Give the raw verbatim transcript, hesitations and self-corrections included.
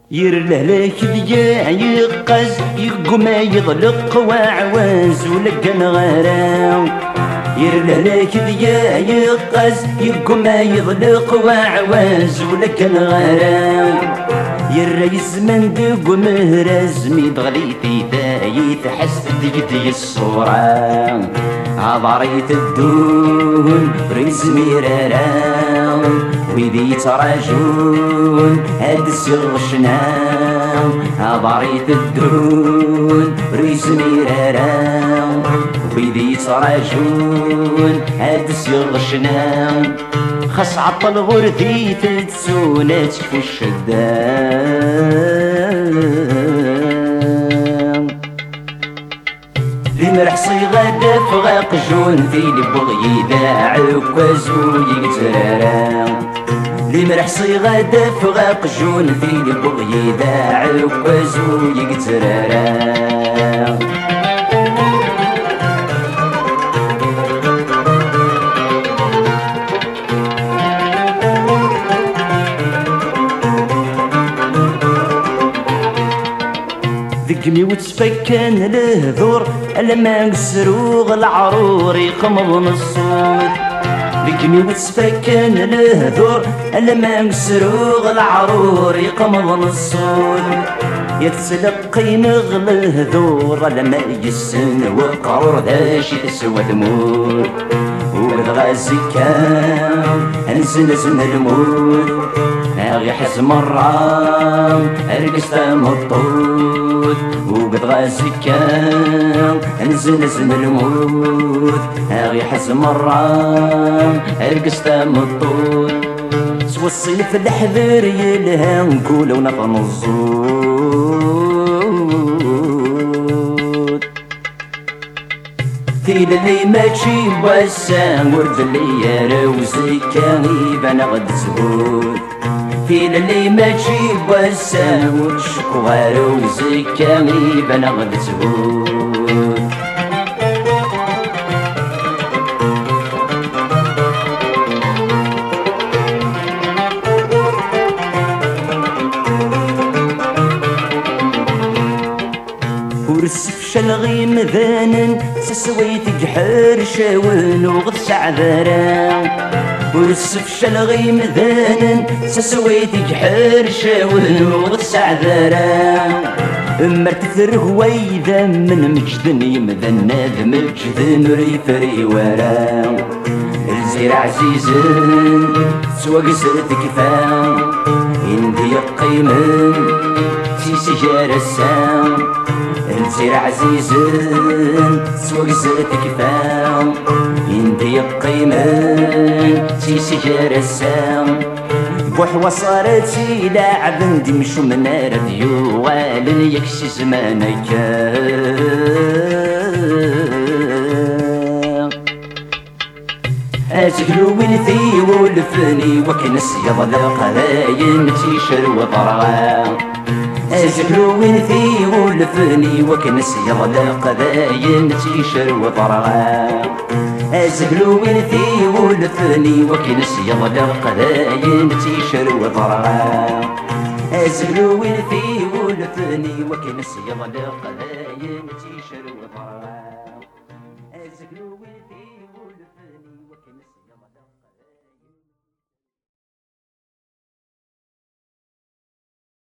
يرلهلك ذيا يقز يقوم يضلق وعواز ولقى نغراو. يرلهلك ذيا يقز يقوم يضلق وعواز ولقى نغراو. يريس من دق مهرز ميد غليتي دايت حست ديدي الصورة عبريت الدون ريز ميراراو. ويدي تراجون هاد السر شناو عبريت الدون ريز ميراراو. ويدي تراجون هاد السر شناو خاص عطل غرتي تتسونات في الشدام. لي مرحصي غدا فغاق جون في لي بغي ذا عكاز ويقترارا. لي مرحصي غدا فغاق جون في لي بغي ذا عكاز ويقترارا. ذقمي وتفكن الهذور لما نسروغ العرور يقمض الصوت. ذقمي وتفكن الهذور لما نسروغ العرور يقمض الصوت. يتسلقي نغل الهذور لما يسن وقرور داشي تسوى ثمور. وقد غازي كان انزل زن الموت اغي حز مرام ارقص مطوط. وقد غازي كان انزل زن الموت اغي حز مرام ارقص مطوط. سوى الصيف الحذر يلها نقول ونطن الزود. تيل اللي ماشي وسام ورد اللي يروزي كان يبان غد زهود. تيل اللي ماشي وسام ورد شكوى روزي كان يبان غد زهود. ورسف شلغي مذانن سسويت جحر شاون وغد سعذرا. ورسف شلغي مذانن سسويت جحر شاون وغد سعذرا. مرت ثرهوي ذا من مجدن يمذن ناذ مجدن ريفري ورا. الزير عزيزن سوا قسرت كفا يندي قيمن سيسي جارسان. الزير عزيزن سوا قسرت كفا يندي قيمن سيسي جارسان. بوحوة صارتي لاعب ندي مشو من راديو غالن يكشي زمانك. أزهلو ولثي ولفني وكنس يضلق هاين تيشر وطرغا. أزهلو ولثي ولفني وكنس يضلق هاين تيشر وطرغا. أزهلو ولثي ولفني وكنس يضلق هاين تيشر وطرغا. أزهلو ولثي ولفني وكنس يضلق هاين تيشر